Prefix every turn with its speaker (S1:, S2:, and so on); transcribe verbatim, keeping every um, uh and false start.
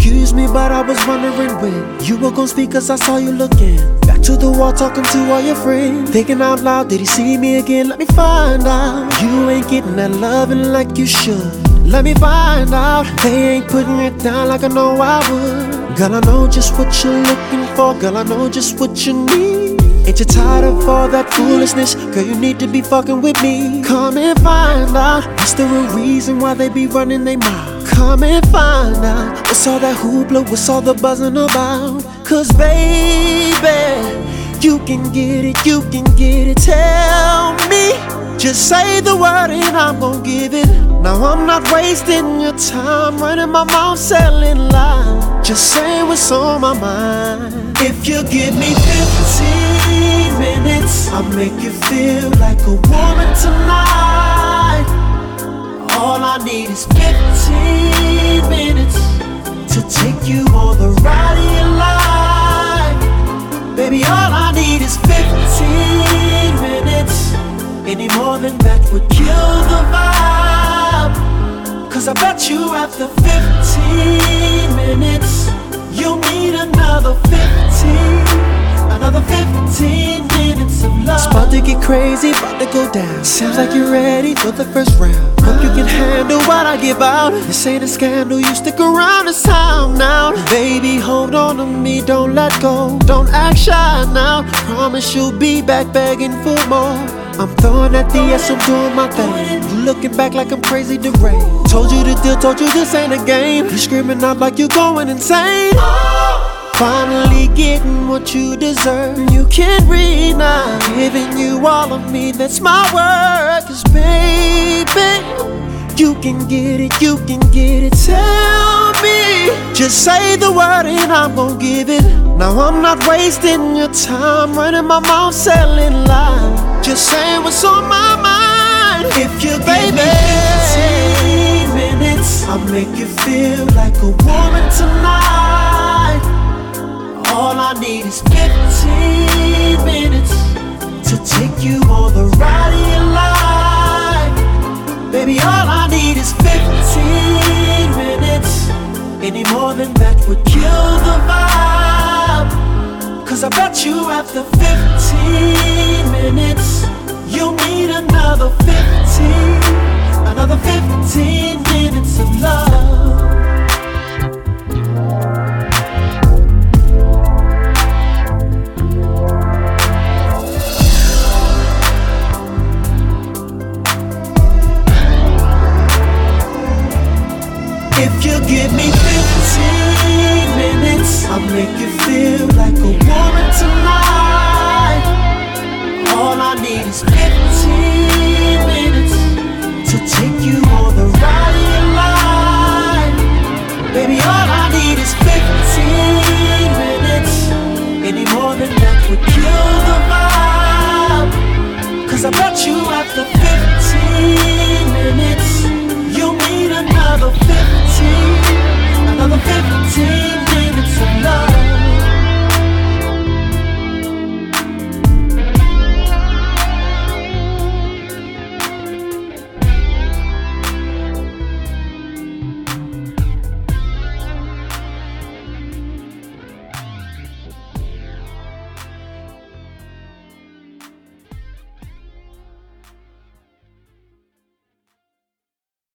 S1: Excuse me, but I was wondering when you were gon' speak, cause I saw you looking back to the wall, talking to all your friends. Thinking out loud, did he see me again? Let me find out. You ain't getting that loving like you should. Let me find out. They ain't putting it down like I know I would. Girl, I know just what you're looking for. Girl, I know just what you need. Ain't you tired of all that foolishness? Girl, you need to be fucking with me. Come and find out. Is there a reason why they be running their mouth? Come and find out. What's all that hoopla? What's all the buzzing about? Cause baby, you can get it, you can get it. Tell me, just say the word and I'm gon' give it. Now I'm not wasting your time, running my mouth, selling lies. Just say what's on my mind. If you give me fifteen minutes, I'll make you feel like a woman tonight. All I need is fifteen minutes to take you on the ride of your life. Baby, all I need is fifteen minutes. Any more than that would kill the vibe. Cause I bet you after fifteen minutes you'll need another fifteen. Another fifteen minutes of love. It's about to get crazy, about to go down. Sounds like you're ready for the first round. Hope you can handle what I give out. This ain't a scandal, you stick around this time now. Baby, hold on to me, don't let go. Don't act shy now. Promise you'll be back begging for more. I'm throwing at the S, I'm doing my thing. You looking back like I'm crazy deranged. Told you the deal, told you this ain't a game. You screaming out like you going insane. Finally getting what you deserve. You can't read now. Giving you all of me, that's my word. Cause baby, you can get it, you can get it. Tell me, just say the word and I'm gon' give it. Now I'm not wasting your time, running my mouth, selling lies. Just say what's on my mind. If you give me fifteen minutes, I'll make you feel like a woman tonight. All I need is fifteen minutes to take you on the ride of your life. Baby, all I need is fifteen minutes. Any more than that would kill the vibe. Cause I bet you after fifteen minutes you'll need another fifteen. Another fifteen minutes of love. If you give me fifteen minutes, I'll make you feel like a woman tonight. All I need is fifteen minutes to take you on the ride of your life. Baby, all I need is fifteen minutes. Any more than that would kill the vibe. Cause I bet you after fifteen minutes